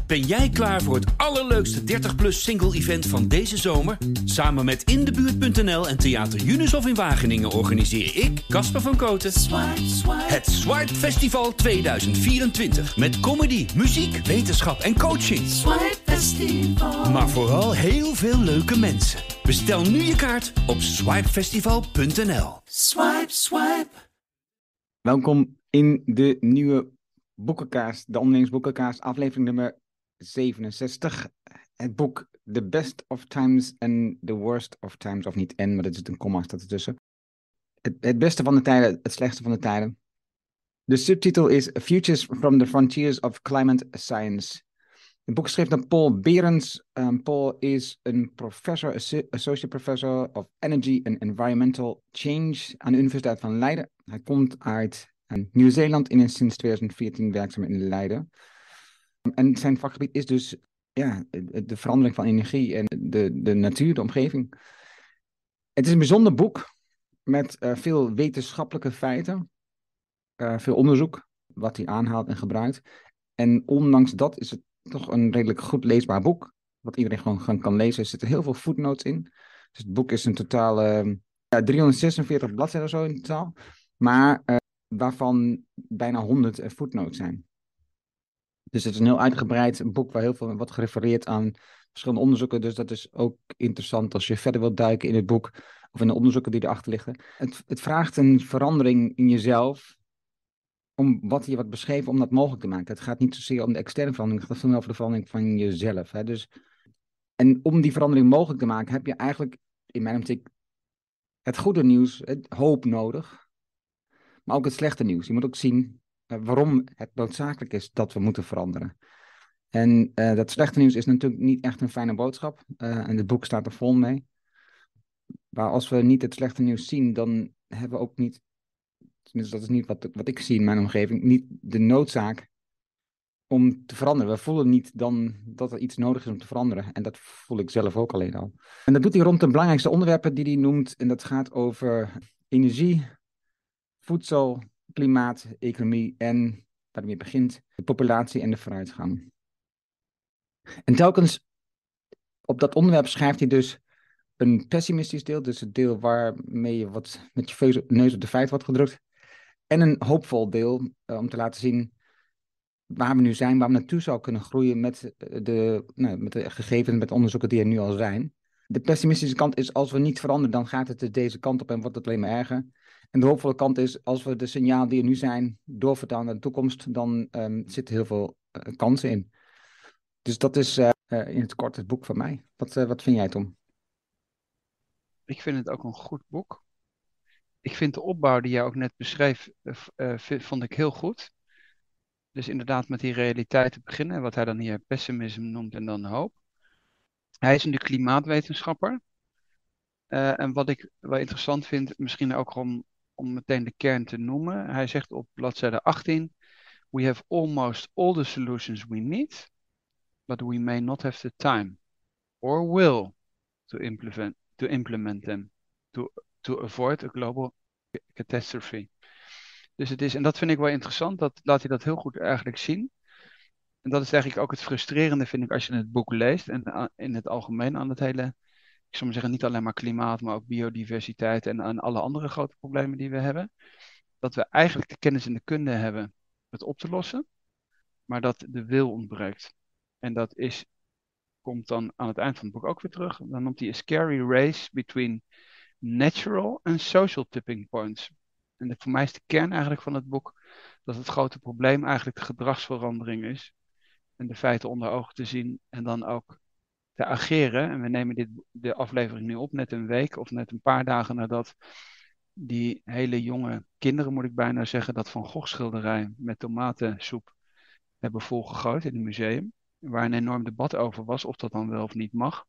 Ben jij klaar voor het allerleukste 30-plus single-event van deze zomer? Samen met Indebuurt.nl en Theater Junushof in Wageningen organiseer ik, Casper van Kooten, het Swipe Festival 2024. Met comedy, muziek, wetenschap en coaching. Swipe Festival. Maar vooral heel veel leuke mensen. Bestel nu je kaart op swipefestival.nl. Swipe, swipe. Welkom in de nieuwe boekenkaast, de ondernemingsboekenkaast, aflevering nummer 67. Het boek The Best of Times and the Worst of Times, of niet en, maar er zit een komma staat ertussen. Het beste van de tijden, het slechtste van de tijden. De subtitel is Futures from the Frontiers of Climate Science. Het boek is geschreven door Paul Behrens. Paul is een professor, associate professor of energy and environmental change aan de Universiteit van Leiden. Hij komt uit Nieuw-Zeeland en is sinds 2014 werkzaam in Leiden. En zijn vakgebied is dus de verandering van energie en de natuur, de omgeving. Het is een bijzonder boek met veel wetenschappelijke feiten, veel onderzoek wat hij aanhaalt en gebruikt. En ondanks dat is het toch een redelijk goed leesbaar boek, wat iedereen gewoon kan lezen. Er zitten heel veel footnotes in. Dus het boek is een totaal 346 bladzijden of zo in totaal, maar waarvan bijna 100 footnotes zijn. Dus het is een heel uitgebreid boek waar heel veel wordt gerefereerd aan verschillende onderzoeken. Dus dat is ook interessant als je verder wilt duiken in het boek of in de onderzoeken die erachter liggen. Het vraagt een verandering in jezelf, om wat hier wordt beschreven, om dat mogelijk te maken. Het gaat niet zozeer om de externe verandering, het gaat veel meer over de verandering van jezelf. Hè? Dus, en om die verandering mogelijk te maken, heb je eigenlijk, in mijn optiek, het goede nieuws, het hoop nodig. Maar ook het slechte nieuws. Je moet ook zien waarom het noodzakelijk is dat we moeten veranderen. En dat slechte nieuws is natuurlijk niet echt een fijne boodschap. En het boek staat er vol mee. Maar als we niet het slechte nieuws zien, dan hebben we ook niet, tenminste dat is niet wat ik zie in mijn omgeving, niet de noodzaak om te veranderen. We voelen niet dan dat er iets nodig is om te veranderen. En dat voel ik zelf ook alleen al. En dat doet hij rond de belangrijkste onderwerpen die hij noemt. En dat gaat over energie, voedsel, klimaat, economie en, waarmee het begint, de populatie en de vooruitgang. En telkens op dat onderwerp schrijft hij dus een pessimistisch deel, dus het deel waarmee je wat met je neus op de feit wordt gedrukt, en een hoopvol deel om te laten zien waar we nu zijn, waar we naartoe zou kunnen groeien met de gegevens, met de onderzoeken die er nu al zijn. De pessimistische kant is, als we niet veranderen, dan gaat het deze kant op en wordt het alleen maar erger. En de hoopvolle kant is, als we de signalen die er nu zijn doorvertalen naar de toekomst, dan zitten heel veel kansen in. Dus dat is in het kort het boek van mij. Wat vind jij, Tom? Ik vind het ook een goed boek. Ik vind de opbouw die jij ook net beschreef, vond ik heel goed. Dus inderdaad met die realiteit te beginnen, wat hij dan hier pessimisme noemt en dan hoop. Hij is een klimaatwetenschapper. En wat ik wel interessant vind, misschien ook om meteen de kern te noemen. Hij zegt op bladzijde 18, we have almost all the solutions we need, but we may not have the time or will to implement them to avoid a global catastrophe. Dus het is, en dat vind ik wel interessant, dat laat hij dat heel goed eigenlijk zien. En dat is eigenlijk ook het frustrerende, vind ik, als je het boek leest en in het algemeen aan het hele, ik zou maar zeggen, niet alleen maar klimaat, maar ook biodiversiteit en alle andere grote problemen die we hebben. Dat we eigenlijk de kennis en de kunde hebben het op te lossen, maar dat de wil ontbreekt. En dat komt dan aan het eind van het boek ook weer terug. Dan noemt hij a scary race between natural and social tipping points. En voor mij is de kern eigenlijk van het boek dat het grote probleem eigenlijk de gedragsverandering is. En de feiten onder ogen te zien en dan ook te ageren. En we nemen de aflevering nu op, net een week of net een paar dagen nadat die hele jonge kinderen, moet ik bijna zeggen, dat Van Gogh schilderij met tomatensoep hebben volgegooid in het museum. Waar een enorm debat over was of dat dan wel of niet mag.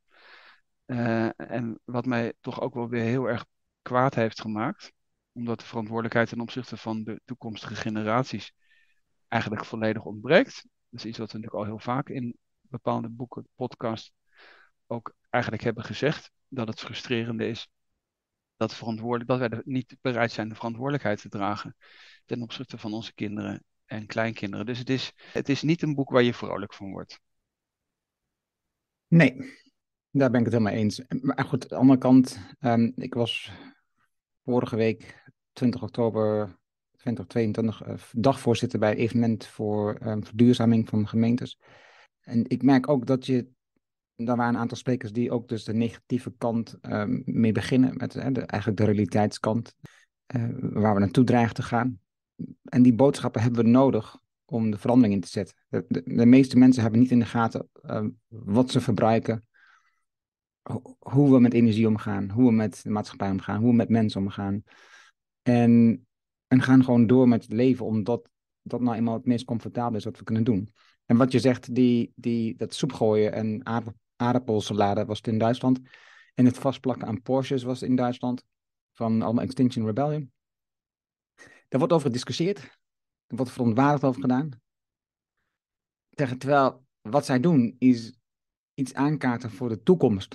En wat mij toch ook wel weer heel erg kwaad heeft gemaakt. Omdat de verantwoordelijkheid ten opzichte van de toekomstige generaties eigenlijk volledig ontbreekt. Dat is iets wat we natuurlijk al heel vaak in bepaalde boeken, podcasts ook eigenlijk hebben gezegd. Dat het frustrerende is dat wij niet bereid zijn de verantwoordelijkheid te dragen ten opzichte van onze kinderen en kleinkinderen. Dus het is niet een boek waar je vrolijk van wordt. Nee, daar ben ik het helemaal eens. Maar goed, aan de andere kant, ik was vorige week, 20 oktober 2022, dagvoorzitter bij het evenement voor verduurzaming van gemeentes. En ik merk ook dat daar waren een aantal sprekers die ook dus de negatieve kant mee beginnen, met eigenlijk de realiteitskant, waar we naartoe dreigen te gaan. En die boodschappen hebben we nodig om de verandering in te zetten. De meeste mensen hebben niet in de gaten wat ze verbruiken, hoe we met energie omgaan, hoe we met de maatschappij omgaan, hoe we met mensen omgaan. En gaan gewoon door met het leven, omdat dat nou eenmaal het meest comfortabel is wat we kunnen doen. En wat je zegt, dat soepgooien en aardappelsalade was het in Duitsland. En het vastplakken aan Porsches was het in Duitsland. Van allemaal Extinction Rebellion. Daar wordt over gediscussieerd. Er wordt verontwaardigd over gedaan. Terwijl wat zij doen is iets aankaarten voor de toekomst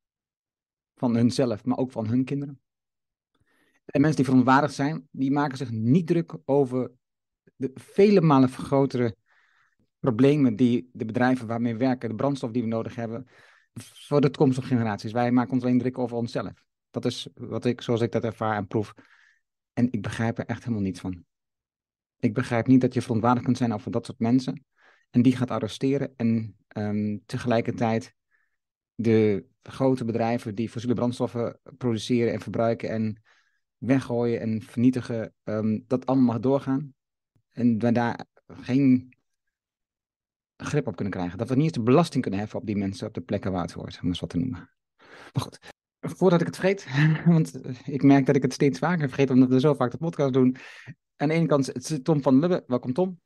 van hunzelf, maar ook van hun kinderen. En mensen die verontwaardigd zijn, die maken zich niet druk over de vele malen grotere problemen die de bedrijven waarmee we werken, de brandstof die we nodig hebben, voor de toekomstige generaties. Wij maken ons alleen druk over onszelf. Dat is zoals ik dat ervaar en proef. En ik begrijp er echt helemaal niets van. Ik begrijp niet dat je verontwaardigd kunt zijn over dat soort mensen. En die gaat arresteren en tegelijkertijd de grote bedrijven die fossiele brandstoffen produceren en verbruiken en weggooien en vernietigen, dat allemaal mag doorgaan. En we daar geen grip op kunnen krijgen. Dat we niet eens de belasting kunnen heffen op die mensen op de plekken waar het hoort, om eens wat te noemen. Maar goed, voordat ik het vergeet, want ik merk dat ik het steeds vaker vergeet, omdat we zo vaak de podcast doen. Aan de ene kant zit Tom van Lubbe. Welkom Tom.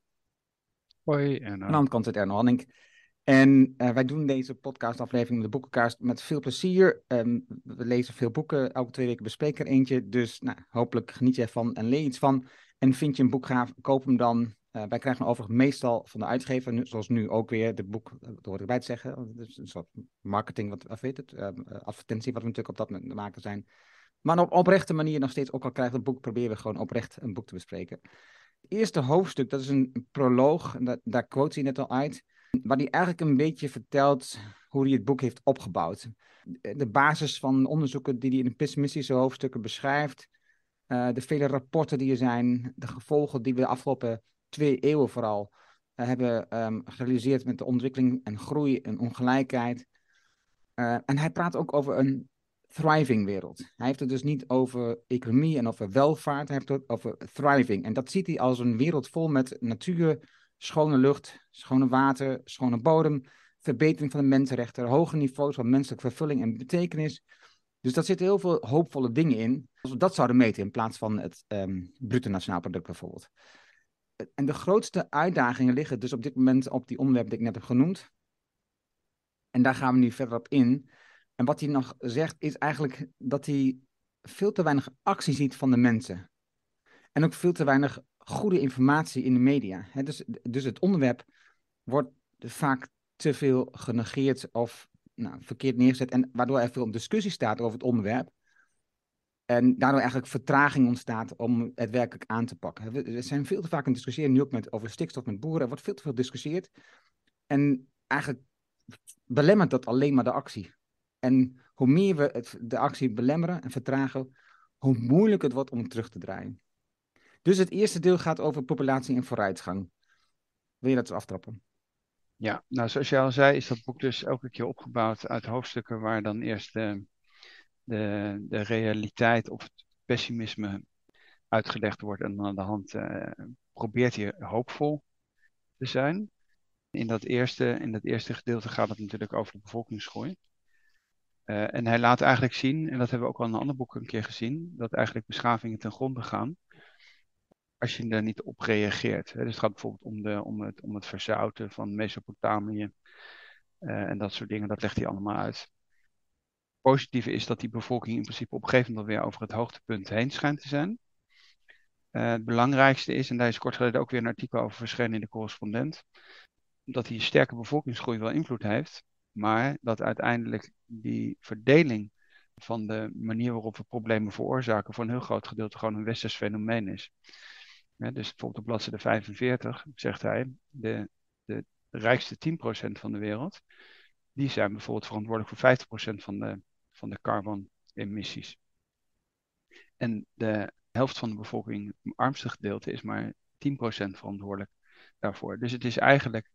Hoi. En, Aan de andere kant zit Erno Hanning. En wij doen deze podcastaflevering de boekenkaast met veel plezier. We lezen veel boeken, elke 2 weken bespreken er eentje. Dus hopelijk geniet je ervan en leer iets van. En vind je een boek gaaf, koop hem dan. Wij krijgen overigens meestal van de uitgever, zoals nu ook weer, de boek, dat hoor ik bij te zeggen. Dus een soort marketing, advertentie wat we natuurlijk op dat moment maken zijn. Maar op oprechte manier nog steeds, ook al krijgt het boek, proberen we gewoon oprecht een boek te bespreken. Het eerste hoofdstuk, dat is een proloog, daar quote hij net al uit, waar hij eigenlijk een beetje vertelt hoe hij het boek heeft opgebouwd. De basis van onderzoeken die hij in de pessimistische hoofdstukken beschrijft, de vele rapporten die er zijn, de gevolgen die we de afgelopen 2 eeuwen vooral hebben gerealiseerd met de ontwikkeling en groei en ongelijkheid. En hij praat ook over een thriving wereld. Hij heeft het dus niet over economie en over welvaart, hij heeft het over thriving. En dat ziet hij als een wereld vol met natuur, schone lucht, schone water, schone bodem, verbetering van de mensenrechten, hoge niveaus van menselijke vervulling en betekenis. Dus daar zitten heel veel hoopvolle dingen in. Als we dat zouden meten in plaats van het bruto nationaal product bijvoorbeeld. En de grootste uitdagingen liggen dus op dit moment op die onderwerpen die ik net heb genoemd. En daar gaan we nu verder op in. En wat hij nog zegt is eigenlijk dat hij veel te weinig actie ziet van de mensen. En ook veel te weinig goede informatie in de media. Dus het onderwerp wordt vaak te veel genegeerd of verkeerd neergezet. En waardoor er veel discussie staat over het onderwerp. En daardoor eigenlijk vertraging ontstaat om het werkelijk aan te pakken. Er zijn veel te vaak aan het discussiëren, nu ook over stikstof met boeren. Er wordt veel te veel gediscussieerd. En eigenlijk belemmert dat alleen maar de actie. En hoe meer we de actie belemmeren en vertragen, hoe moeilijker het wordt om het terug te draaien. Dus het eerste deel gaat over populatie en vooruitgang. Wil je dat eens aftrappen? Ja, nou zoals je al zei, is dat boek dus elke keer opgebouwd uit hoofdstukken waar dan eerst de realiteit of het pessimisme uitgelegd wordt. En dan aan de hand probeert hij hoopvol te zijn. In dat eerste gedeelte gaat het natuurlijk over de bevolkingsgroei. En hij laat eigenlijk zien, en dat hebben we ook al in een ander boek een keer gezien, dat eigenlijk beschavingen ten gronde gaan als je er niet op reageert. Dus het gaat bijvoorbeeld om het verzouten van Mesopotamië en dat soort dingen, dat legt hij allemaal uit. Het positieve is dat die bevolking in principe op een gegeven moment weer over het hoogtepunt heen schijnt te zijn. Het belangrijkste is, en daar is kort geleden ook weer een artikel over verschenen in de Correspondent, dat die sterke bevolkingsgroei wel invloed heeft, maar dat uiteindelijk die verdeling van de manier waarop we problemen veroorzaken voor een heel groot gedeelte gewoon een westers fenomeen is. Dus bijvoorbeeld op bladzijde 45 zegt hij, de rijkste 10% van de wereld, die zijn bijvoorbeeld verantwoordelijk voor 50% van de carbon-emissies. En de helft van de bevolking, het armste gedeelte, is maar 10% verantwoordelijk daarvoor. Dus het is eigenlijk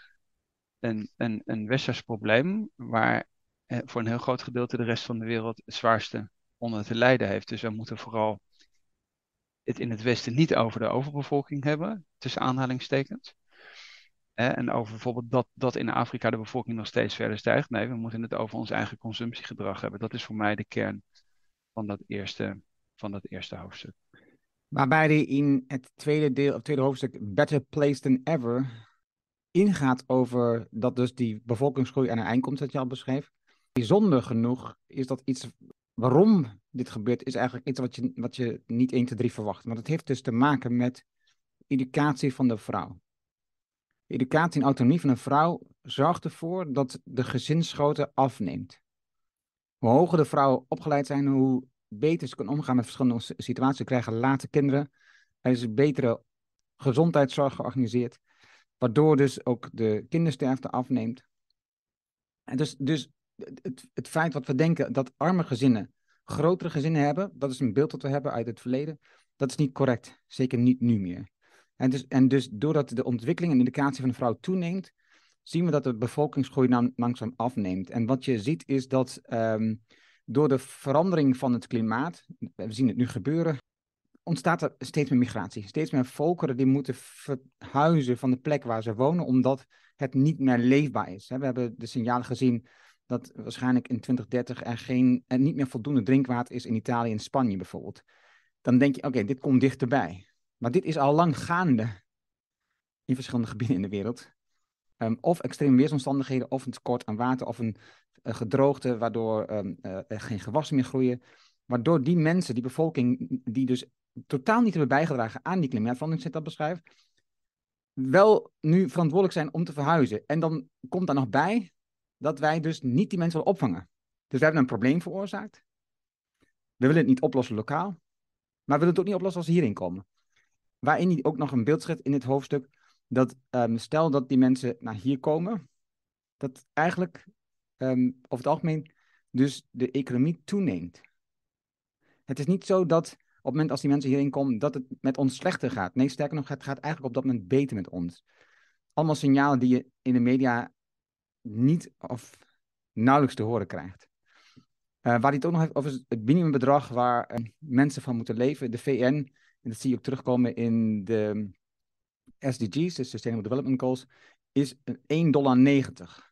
een westers probleem waar voor een heel groot gedeelte de rest van de wereld het zwaarste onder te lijden heeft. Dus we moeten vooral het in het Westen niet over de overbevolking hebben, tussen aanhalingstekens. En over bijvoorbeeld dat in Afrika de bevolking nog steeds verder stijgt. Nee, we moeten het over ons eigen consumptiegedrag hebben. Dat is voor mij de kern van dat eerste hoofdstuk. Waarbij hij in het tweede hoofdstuk, Better Place Than Ever, ingaat over dat dus die bevolkingsgroei aan een eind komt, dat je al beschreef. Bijzonder genoeg is dat iets, waarom dit gebeurt, is eigenlijk iets wat je niet 1, 2, 3 verwacht. Want het heeft dus te maken met educatie van de vrouw. De educatie en autonomie van een vrouw zorgt ervoor dat de gezinsgrootte afneemt. Hoe hoger de vrouwen opgeleid zijn, hoe beter ze kunnen omgaan met verschillende situaties. Ze krijgen later kinderen. Er is betere gezondheidszorg georganiseerd. Waardoor dus ook de kindersterfte afneemt. En dus het feit wat we denken dat arme gezinnen grotere gezinnen hebben, dat is een beeld dat we hebben uit het verleden, dat is niet correct. Zeker niet nu meer. En dus doordat de ontwikkeling en educatie van de vrouw toeneemt, zien we dat de bevolkingsgroei langzaam afneemt. En wat je ziet is dat door de verandering van het klimaat, we zien het nu gebeuren, ontstaat er steeds meer migratie. Steeds meer volkeren die moeten verhuizen van de plek waar ze wonen, omdat het niet meer leefbaar is. We hebben de signalen gezien dat waarschijnlijk in 2030 er niet meer voldoende drinkwater is in Italië en Spanje bijvoorbeeld. Dan denk je, oké, dit komt dichterbij. Maar dit is al lang gaande in verschillende gebieden in de wereld. Of extreme weersomstandigheden, of een tekort aan water, of een gedroogte, waardoor er geen gewassen meer groeien. Waardoor die mensen, die bevolking, die dus totaal niet hebben bijgedragen aan die klimaatverandering, zit dat beschrijft, wel nu verantwoordelijk zijn om te verhuizen. En dan komt daar nog bij dat wij dus niet die mensen willen opvangen. Dus we hebben een probleem veroorzaakt. We willen het niet oplossen lokaal, maar we willen het ook niet oplossen als ze hierin komen. Waarin hij ook nog een beeld schetst in het hoofdstuk, dat stel dat die mensen naar hier komen, dat eigenlijk over het algemeen dus de economie toeneemt. Het is niet zo dat op het moment als die mensen hierin komen, dat het met ons slechter gaat. Nee, sterker nog, het gaat eigenlijk op dat moment beter met ons. Allemaal signalen die je in de media niet of nauwelijks te horen krijgt. Waar hij het ook nog heeft over het minimumbedrag waar mensen van moeten leven. De VN, en dat zie je ook terugkomen in de SDG's, de Sustainable Development Goals, is $1,90.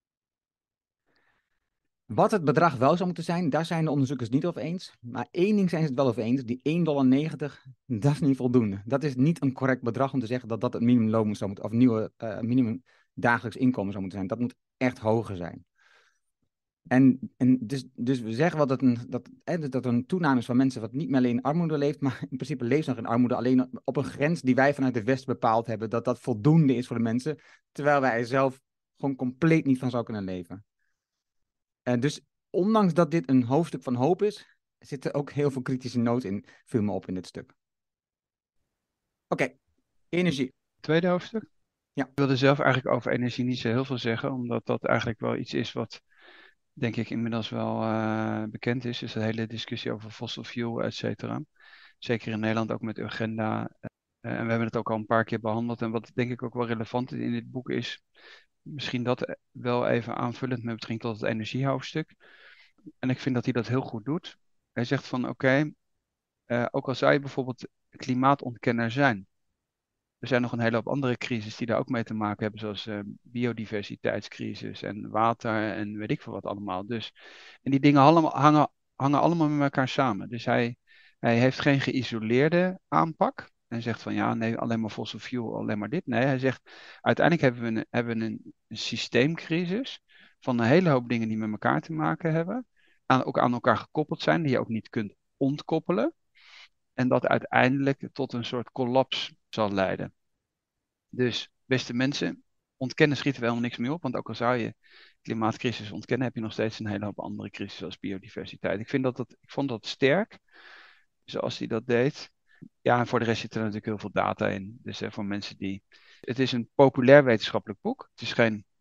Wat het bedrag wel zou moeten zijn, daar zijn de onderzoekers niet over eens. Maar één ding zijn ze het wel over eens, die $1,90, dat is niet voldoende. Dat is niet een correct bedrag om te zeggen dat dat het minimumloon zou moeten, of nieuwe minimum dagelijks inkomen zou moeten zijn. Dat moet echt hoger zijn. En dus we zeggen wel dat er een toename is van mensen wat niet meer alleen in armoede leeft, maar in principe leeft nog in armoede, alleen op een grens die wij vanuit de West bepaald hebben, dat voldoende is voor de mensen, terwijl wij er zelf gewoon compleet niet van zouden kunnen leven. Dus ondanks dat dit een hoofdstuk van hoop is, zit er ook heel veel kritische noot in, viel me op in dit stuk. Oké, energie. Tweede hoofdstuk? Ja. Ik wilde zelf eigenlijk over energie niet zo heel veel zeggen, omdat dat eigenlijk wel iets is wat, denk ik, inmiddels wel bekend is. Dus de hele discussie over fossil fuel, et cetera. Zeker in Nederland ook met Urgenda. En we hebben het ook al een paar keer behandeld. En wat denk ik ook wel relevant in dit boek is, misschien dat wel even aanvullend met betrekking tot het energiehoofdstuk. En ik vind dat hij dat heel goed doet. Hij zegt van oké, ook al zou je bijvoorbeeld klimaatontkenner zijn, er zijn nog een hele hoop andere crises die daar ook mee te maken hebben, zoals biodiversiteitscrisis en water en weet ik veel wat allemaal. Dus, en die dingen hangen allemaal met elkaar samen. Dus hij heeft geen geïsoleerde aanpak. En zegt van ja, nee, alleen maar fossil fuel, alleen maar dit. Nee, hij zegt uiteindelijk hebben we een systeemcrisis van een hele hoop dingen die met elkaar te maken hebben. Ook aan elkaar gekoppeld zijn, die je ook niet kunt ontkoppelen. En dat uiteindelijk tot een soort collaps zal leiden. Dus, beste mensen, ontkennen schieten we helemaal niks meer op. Want ook al zou je klimaatcrisis ontkennen, heb je nog steeds een hele hoop andere crisis zoals biodiversiteit. Ik vond dat sterk, zoals hij dat deed. Ja, en voor de rest zit er natuurlijk heel veel data in. Dus voor mensen die... Het is een populair wetenschappelijk boek. Het is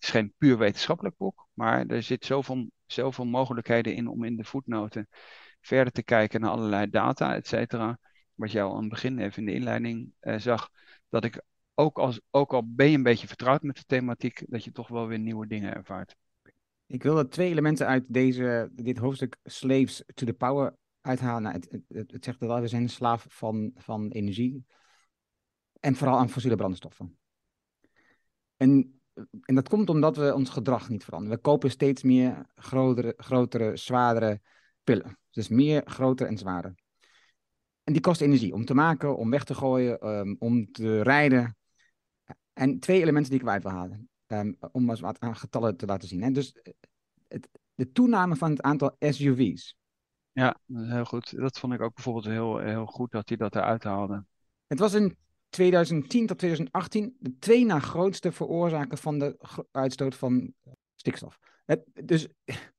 is geen puur wetenschappelijk boek, maar er zit zoveel mogelijkheden in om in de voetnoten verder te kijken naar allerlei data, et cetera. Wat jij al aan het begin even in de inleiding zag, dat ik ook al ben je een beetje vertrouwd met de thematiek, dat je toch wel weer nieuwe dingen ervaart. Ik wil er 2 elementen uit dit hoofdstuk Slaves to the Power uithalen. Nou, het zegt dat we zijn een slaaf van energie en vooral aan fossiele brandstoffen. En dat komt omdat we ons gedrag niet veranderen. We kopen steeds meer grotere, zwaardere pillen. Dus meer, groter en zwaarder. En die kosten energie om te maken, om weg te gooien, om te rijden. En 2 elementen die ik eruit wil halen. Om eens wat aan getallen te laten zien. Hè. Dus de toename van het aantal SUV's. Ja, dat is heel goed. Dat vond ik ook bijvoorbeeld heel goed dat hij dat eruit haalde. Het was in 2010 tot 2018 de 2 na grootste veroorzaker van de uitstoot van stikstof. Dus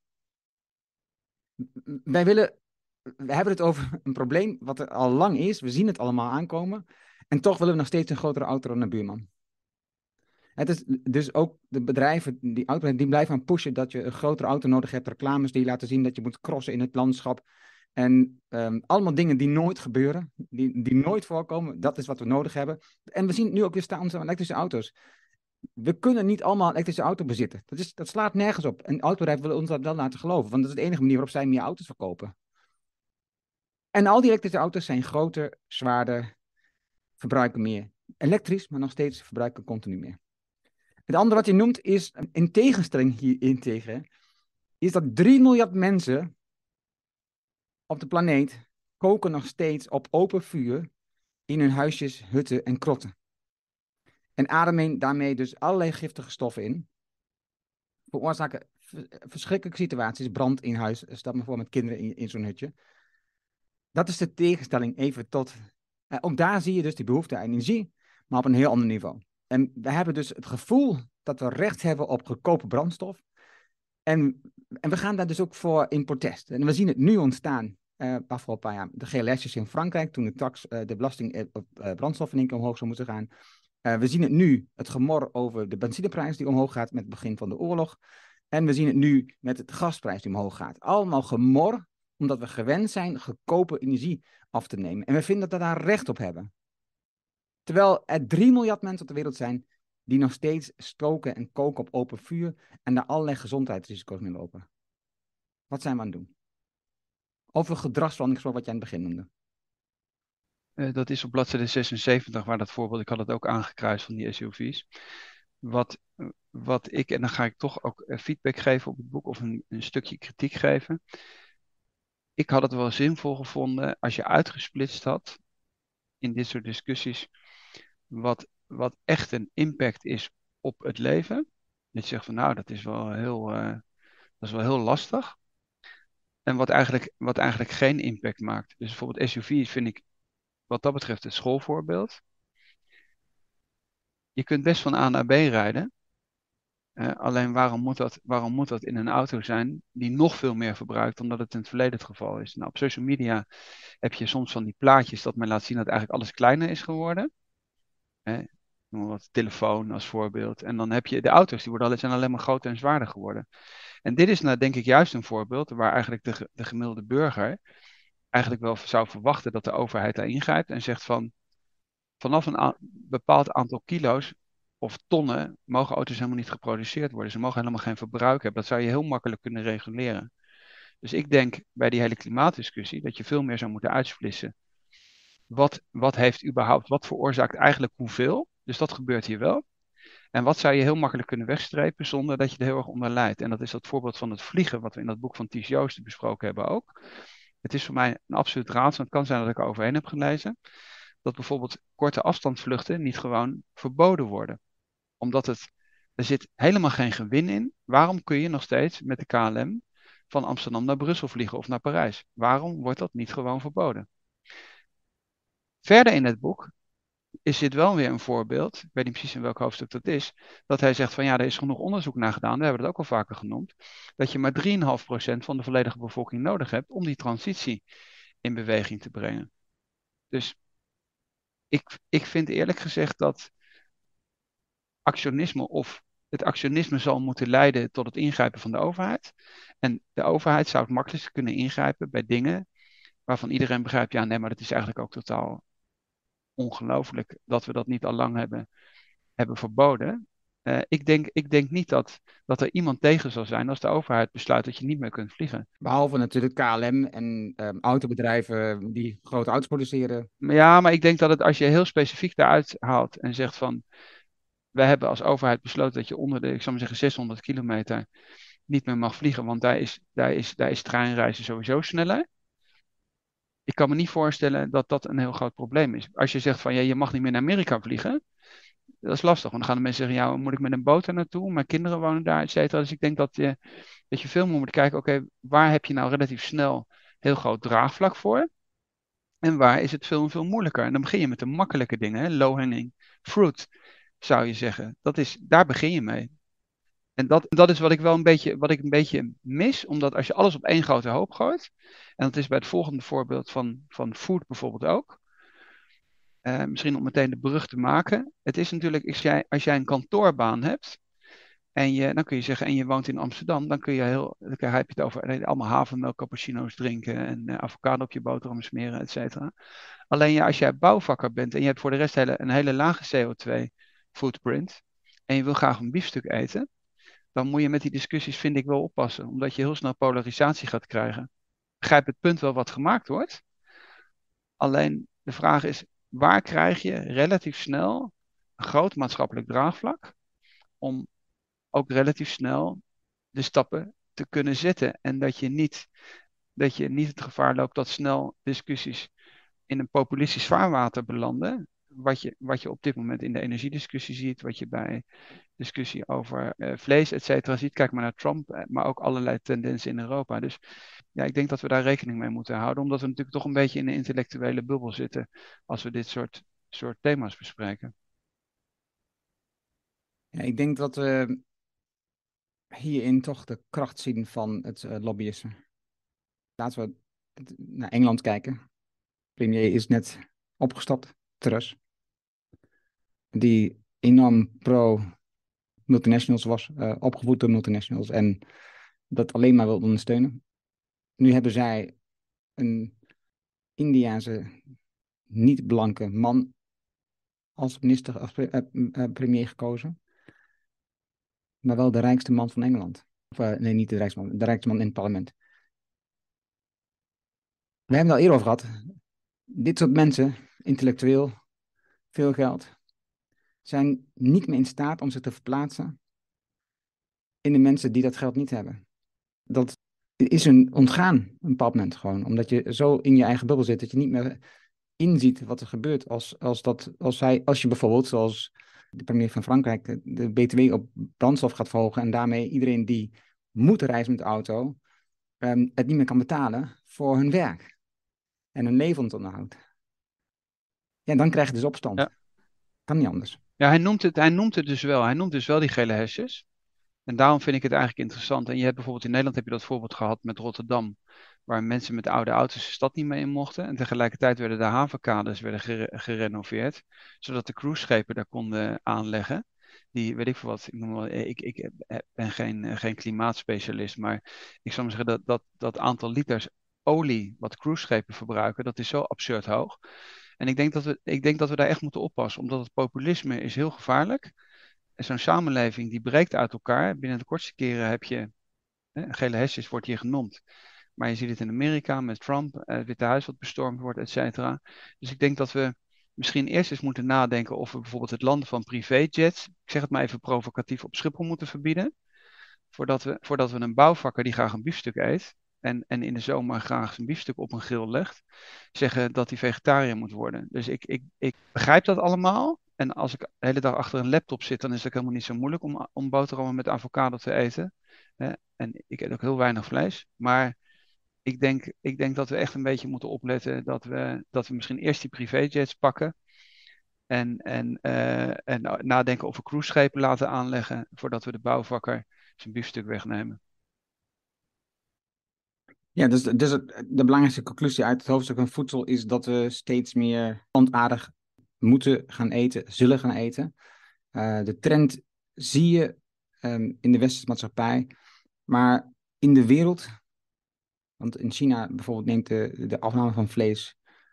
we hebben het over een probleem wat er al lang is. We zien het allemaal aankomen. En toch willen we nog steeds een grotere auto dan de buurman. Het is dus ook de bedrijven, die blijven aan pushen dat je een grotere auto nodig hebt. Reclames die laten zien dat je moet crossen in het landschap. En allemaal dingen die nooit gebeuren, die nooit voorkomen. Dat is wat we nodig hebben. En we zien het nu ook weer staan onze elektrische auto's. We kunnen niet allemaal een elektrische auto bezitten. Dat slaat nergens op. En autobedrijven willen ons dat wel laten geloven. Want dat is de enige manier waarop zij meer auto's verkopen. En al die elektrische auto's zijn groter, zwaarder, verbruiken meer. Elektrisch, maar nog steeds verbruiken continu meer. Het andere wat je noemt is, in tegenstelling hierin tegen, is dat 3 miljard mensen op de planeet koken nog steeds op open vuur in hun huisjes, hutten en krotten. En ademen daarmee dus allerlei giftige stoffen in. Veroorzaken verschrikkelijke situaties, brand in huis, stel me voor met kinderen in zo'n hutje. Dat is de tegenstelling even tot, ook daar zie je dus die behoefte aan energie, maar op een heel ander niveau. En we hebben dus het gevoel dat we recht hebben op goedkope brandstof. En we gaan daar dus ook voor in protest. En we zien het nu ontstaan, afgelopen paar jaar, de GLS'jes in Frankrijk, toen de belasting op brandstof in één keer omhoog zou moeten gaan. We zien het nu, het gemor over de benzineprijs die omhoog gaat met het begin van de oorlog. En we zien het nu met het gasprijs die omhoog gaat. Allemaal gemor, omdat we gewend zijn goedkope energie af te nemen. En we vinden dat we daar recht op hebben. Terwijl er 3 miljard mensen op de wereld zijn die nog steeds stoken en koken op open vuur en daar allerlei gezondheidsrisico's mee lopen. Wat zijn we aan het doen? Over gedragsverandering, zoals wat jij in het begin noemde. Dat is op bladzijde 76, waar dat voorbeeld, ik had het ook aangekruist van die SUV's. Wat ik, en dan ga ik toch ook feedback geven op het boek of een stukje kritiek geven. Ik had het wel zinvol gevonden als je uitgesplitst had in dit soort discussies wat echt een impact is op het leven. Dat je zegt van nou, dat is wel heel lastig. En wat eigenlijk geen impact maakt. Dus bijvoorbeeld SUV's vind ik wat dat betreft het schoolvoorbeeld. Je kunt best van A naar B rijden. Alleen waarom moet dat in een auto zijn die nog veel meer verbruikt dan dat het in het verleden het geval is? Nou, op social media heb je soms van die plaatjes dat men laat zien dat eigenlijk alles kleiner is geworden. Noem maar wat, telefoon als voorbeeld. En dan heb je de auto's, die zijn alleen maar groter en zwaarder geworden. En dit is nou denk ik juist een voorbeeld waar eigenlijk de gemiddelde burger eigenlijk wel zou verwachten dat de overheid daar ingrijpt en zegt vanaf een bepaald aantal kilo's of tonnen mogen auto's helemaal niet geproduceerd worden. Ze mogen helemaal geen verbruik hebben. Dat zou je heel makkelijk kunnen reguleren. Dus ik denk bij die hele klimaatdiscussie dat je veel meer zou moeten uitsplissen. Wat veroorzaakt eigenlijk hoeveel? Dus dat gebeurt hier wel. En wat zou je heel makkelijk kunnen wegstrepen zonder dat je er heel erg onder lijdt? En dat is dat voorbeeld van het vliegen, wat we in dat boek van Ties Joosten besproken hebben ook. Het is voor mij een absoluut raadsel. Het kan zijn dat ik er overheen heb gelezen. Dat bijvoorbeeld korte afstandsvluchten niet gewoon verboden worden. Omdat er zit helemaal geen gewin in. Waarom kun je nog steeds met de KLM van Amsterdam naar Brussel vliegen of naar Parijs? Waarom wordt dat niet gewoon verboden? Verder in het boek is dit wel weer een voorbeeld, ik weet niet precies in welk hoofdstuk dat is, dat hij zegt van ja, er is genoeg onderzoek naar gedaan, we hebben het ook al vaker genoemd, dat je maar 3,5% van de volledige bevolking nodig hebt om die transitie in beweging te brengen. Dus ik vind eerlijk gezegd dat actionisme of het actionisme zal moeten leiden tot het ingrijpen van de overheid. En de overheid zou het makkelijkst kunnen ingrijpen bij dingen waarvan iedereen begrijpt, ja nee, maar dat is eigenlijk ook totaal ongelooflijk dat we dat niet al lang hebben verboden. Ik denk niet dat er iemand tegen zal zijn als de overheid besluit dat je niet meer kunt vliegen. Behalve natuurlijk KLM en autobedrijven die grote auto's produceren. Ja, maar ik denk dat als je heel specifiek daaruit haalt en zegt van, wij hebben als overheid besloten dat je onder de, ik zal maar zeggen, 600 kilometer niet meer mag vliegen, want daar is treinreizen sowieso sneller. Ik kan me niet voorstellen dat dat een heel groot probleem is. Als je zegt van, ja, je mag niet meer naar Amerika vliegen, dat is lastig, want dan gaan de mensen zeggen, ja, moet ik met een boot er naartoe? Mijn kinderen wonen daar, et cetera. Dus ik denk dat je veel meer moet kijken, oké, waar heb je nou relatief snel heel groot draagvlak voor? En waar is het veel, veel moeilijker? En dan begin je met de makkelijke dingen, hè? Low-hanging fruit, zou je zeggen. Daar begin je mee. En dat is wat ik een beetje mis, omdat als je alles op één grote hoop gooit, en dat is bij het volgende voorbeeld van food bijvoorbeeld ook, misschien om meteen de brug te maken. Het is natuurlijk, als jij een kantoorbaan hebt, dan kun je zeggen, en je woont in Amsterdam, dan heb je het over allemaal havermelk, cappuccino's drinken en avocado op je boterham smeren, et cetera. Alleen ja, als jij bouwvakker bent en je hebt voor de rest een hele lage CO2 footprint en je wil graag een biefstuk eten, dan moet je met die discussies, vind ik, wel oppassen, omdat je heel snel polarisatie gaat krijgen. Ik begrijp het punt wel wat gemaakt wordt, alleen de vraag is, waar krijg je relatief snel een groot maatschappelijk draagvlak om ook relatief snel de stappen te kunnen zetten. En dat je niet het gevaar loopt dat snel discussies in een populistisch vaarwater belanden. Wat je op dit moment in de energiediscussie ziet, wat je bij discussie over vlees, et cetera, ziet. Kijk maar naar Trump, maar ook allerlei tendensen in Europa. Dus ja, ik denk dat we daar rekening mee moeten houden, omdat we natuurlijk toch een beetje in een intellectuele bubbel zitten als we dit soort thema's bespreken. Ja, ik denk dat we hierin toch de kracht zien van het lobbyisme. Laten we naar Engeland kijken. De premier is net opgestapt, Truss, die enorm pro-multinationals was, opgevoed door multinationals en dat alleen maar wil ondersteunen. Nu hebben zij een Indiase, niet-blanke man als minister, als premier gekozen, maar wel de rijkste man van Engeland. Of, nee, niet de rijkste man, de rijkste man in het parlement. We hebben het al eerder over gehad. Dit soort mensen, intellectueel, veel geld, zijn niet meer in staat om zich te verplaatsen in de mensen die dat geld niet hebben. Dat is een ontgaan, een bepaald moment gewoon. Omdat je zo in je eigen bubbel zit dat je niet meer inziet wat er gebeurt. Als je bijvoorbeeld, zoals de premier van Frankrijk, de BTW op brandstof gaat verhogen en daarmee iedereen die moet reizen met de auto, het niet meer kan betalen voor hun werk en hun levensonderhoud. Ja, dan krijg je dus opstand. Ja. Kan niet anders. Ja, hij noemt het dus wel. Hij noemt dus wel die gele hesjes. En daarom vind ik het eigenlijk interessant. En je hebt bijvoorbeeld in Nederland heb je dat voorbeeld gehad met Rotterdam, waar mensen met oude auto's de stad niet mee in mochten. En tegelijkertijd werden de havenkades gerenoveerd, zodat de cruiseschepen daar konden aanleggen. Die, weet ik veel wat, ik ben geen klimaatspecialist, maar ik zou maar zeggen dat aantal liters olie wat cruiseschepen verbruiken, dat is zo absurd hoog. En ik denk dat we daar echt moeten oppassen, omdat het populisme is heel gevaarlijk. En zo'n samenleving die breekt uit elkaar. Binnen de kortste keren heb je, gele hesjes wordt hier genoemd. Maar je ziet het in Amerika met Trump, het Witte Huis wat bestormd wordt, et cetera. Dus ik denk dat we misschien eerst eens moeten nadenken of we bijvoorbeeld het landen van privéjets, ik zeg het maar even provocatief, op Schiphol moeten verbieden. Voordat we een bouwvakker die graag een biefstuk eet en in de zomer graag zijn biefstuk op een grill legt, zeggen dat hij vegetariër moet worden. Dus ik begrijp dat allemaal. En als ik de hele dag achter een laptop zit, dan is het helemaal niet zo moeilijk om boterhammen met avocado te eten. En ik eet ook heel weinig vlees. Maar ik denk dat we echt een beetje moeten opletten dat we misschien eerst die privéjets pakken. En nadenken of we cruiseschepen laten aanleggen voordat we de bouwvakker zijn biefstuk wegnemen. Ja, dus de belangrijkste conclusie uit het hoofdstuk van voedsel is dat we steeds meer plantaardig moeten gaan eten, zullen gaan eten. De trend zie je in de westerse maatschappij. Maar in de wereld, want in China bijvoorbeeld neemt de afname van vlees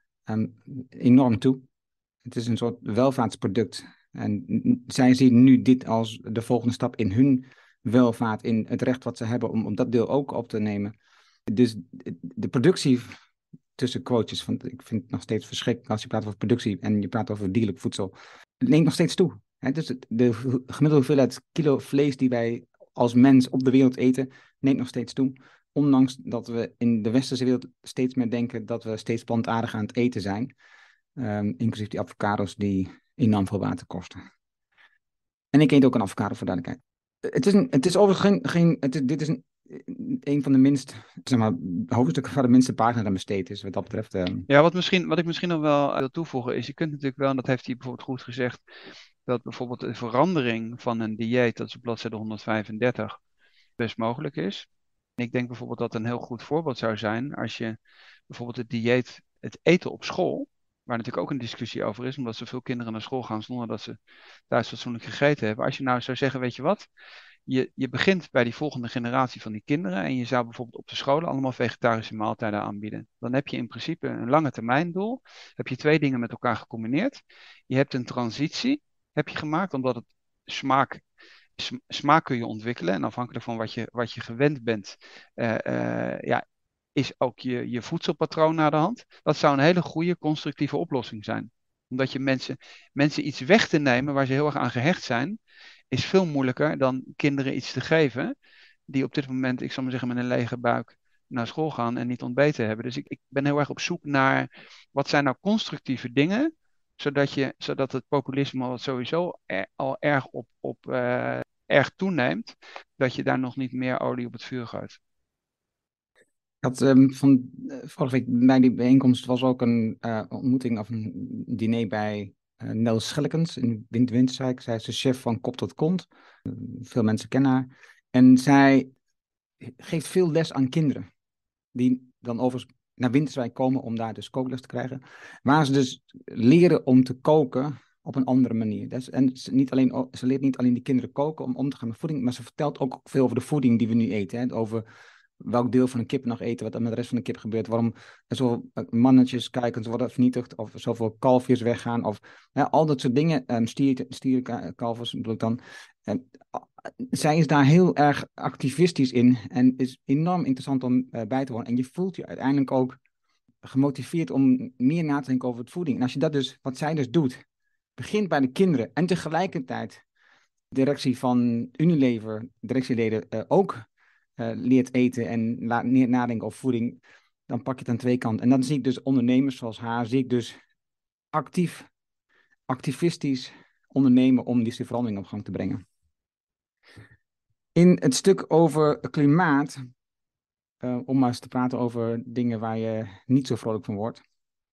enorm toe. Het is een soort welvaartsproduct. En zij zien nu dit als de volgende stap in hun welvaart, in het recht wat ze hebben om dat deel ook op te nemen. Dus de productie, tussen quotes, want ik vind het nog steeds verschrikkelijk als je praat over productie en je praat over dierlijk voedsel, het neemt nog steeds toe. Dus de gemiddelde hoeveelheid kilo vlees die wij als mens op de wereld eten, neemt nog steeds toe. Ondanks dat we in de westerse wereld steeds meer denken dat we steeds plantaardig aan het eten zijn. Inclusief die avocado's die enorm veel water kosten. En ik eet ook een avocado, voor duidelijkheid. Het is overigens dit is een van de minst, zeg maar, hoofdstukken waar de minste pagina aan besteed is, wat dat betreft. Ja, wat ik misschien nog wel wil toevoegen is, je kunt natuurlijk wel, en dat heeft hij bijvoorbeeld goed gezegd, dat bijvoorbeeld de verandering van een dieet, dat is op bladzijde 135, best mogelijk is. En ik denk bijvoorbeeld dat een heel goed voorbeeld zou zijn als je bijvoorbeeld het dieet, het eten op school, waar natuurlijk ook een discussie over is, omdat zoveel kinderen naar school gaan zonder dat ze thuis fatsoenlijk gegeten hebben. Als je nou zou zeggen, weet je wat, je begint bij die volgende generatie van die kinderen en je zou bijvoorbeeld op de scholen allemaal vegetarische maaltijden aanbieden. Dan heb je in principe een lange termijn doel. Heb je twee dingen met elkaar gecombineerd. Je hebt een transitie heb je gemaakt, omdat het smaak kun je ontwikkelen. En afhankelijk van wat je gewend bent, ja, is ook je voedselpatroon naar de hand. Dat zou een hele goede constructieve oplossing zijn. Omdat je mensen iets weg te nemen waar ze heel erg aan gehecht zijn, is veel moeilijker dan kinderen iets te geven die op dit moment, ik zal maar zeggen, met een lege buik naar school gaan en niet ontbeten hebben. Dus ik ben heel erg op zoek naar wat zijn nou constructieve dingen, zodat het populisme wat sowieso al erg toeneemt, dat je daar nog niet meer olie op het vuur gooit. Ik had vorige week bij die bijeenkomst was ook een ontmoeting of een diner bij Nel Schellekens in Windwindswijk. Zij is de chef van Kop tot Kont. Veel mensen kennen haar. En zij geeft veel les aan kinderen. Die dan overigens naar Winterswijk komen om daar dus kookles te krijgen. Waar ze dus leren om te koken op een andere manier. En ze leert niet alleen die kinderen koken om te gaan met voeding, maar ze vertelt ook veel over de voeding die we nu eten. Hè? Over welk deel van een kip nog eten, wat er met de rest van de kip gebeurt, waarom er zoveel mannetjes kuikens worden vernietigd, of zoveel kalfjes weggaan, of al dat soort dingen, stierenkalvers bedoel ik dan. Zij is daar heel erg activistisch in en is enorm interessant om bij te wonen. En je voelt je uiteindelijk ook gemotiveerd om meer na te denken over het voeding. En als je dat dus, wat zij dus doet, begint bij de kinderen en tegelijkertijd de directie van Unilever, directieleden ook leert eten en nadenken over voeding, dan pak je het aan twee kanten. En dan zie ik dus ondernemers zoals haar, zie ik dus activistisch ondernemen om die verandering op gang te brengen. In het stuk over klimaat, om maar eens te praten over dingen waar je niet zo vrolijk van wordt,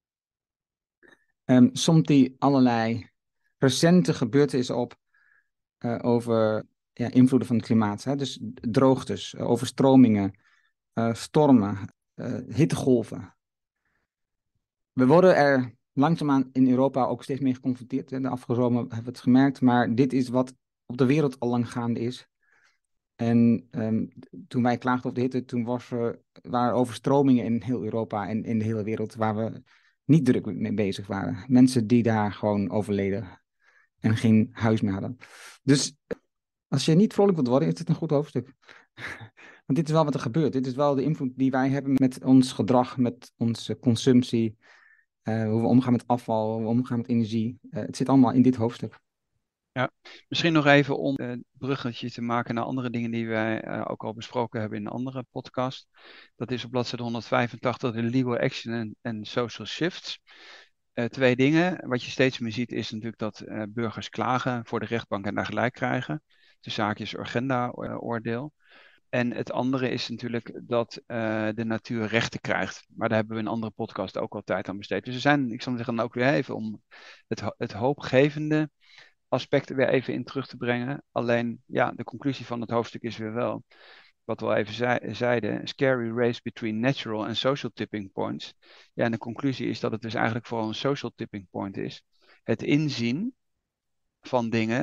somt hij allerlei recente gebeurtenissen op over invloeden van het klimaat. Hè? Dus droogtes, overstromingen, stormen, hittegolven. We worden er langzaamaan in Europa ook steeds meer geconfronteerd. De afgelopen zomer hebben we het gemerkt, maar dit is wat op de wereld al lang gaande is. En toen wij klaagden over de hitte, toen waren overstromingen in heel Europa en in de hele wereld waar we niet druk mee bezig waren. Mensen die daar gewoon overleden en geen huis meer hadden. Dus als je niet vrolijk wilt worden, is dit een goed hoofdstuk. Want dit is wel wat er gebeurt. Dit is wel de invloed die wij hebben met ons gedrag, met onze consumptie, hoe we omgaan met afval, hoe we omgaan met energie. Het zit allemaal in dit hoofdstuk. Ja, misschien nog even om een bruggetje te maken naar andere dingen die wij ook al besproken hebben in een andere podcast. Dat is op bladzijde 185 de Legal Action en Social Shifts. Twee dingen. Wat je steeds meer ziet is natuurlijk dat burgers klagen voor de rechtbank en daar gelijk krijgen. De zaakjes Urgenda-oordeel. En het andere is natuurlijk dat de natuur rechten krijgt. Maar daar hebben we in een andere podcast ook al tijd aan besteed. Dus er zijn, ik zal zeggen, dan ook weer even om het hoopgevende aspecten weer even in terug te brengen. Alleen, ja, de conclusie van het hoofdstuk is weer wel, wat we al even zeiden, scary race between natural and social tipping points. Ja, en de conclusie is dat het dus eigenlijk vooral een social tipping point is. Het inzien van dingen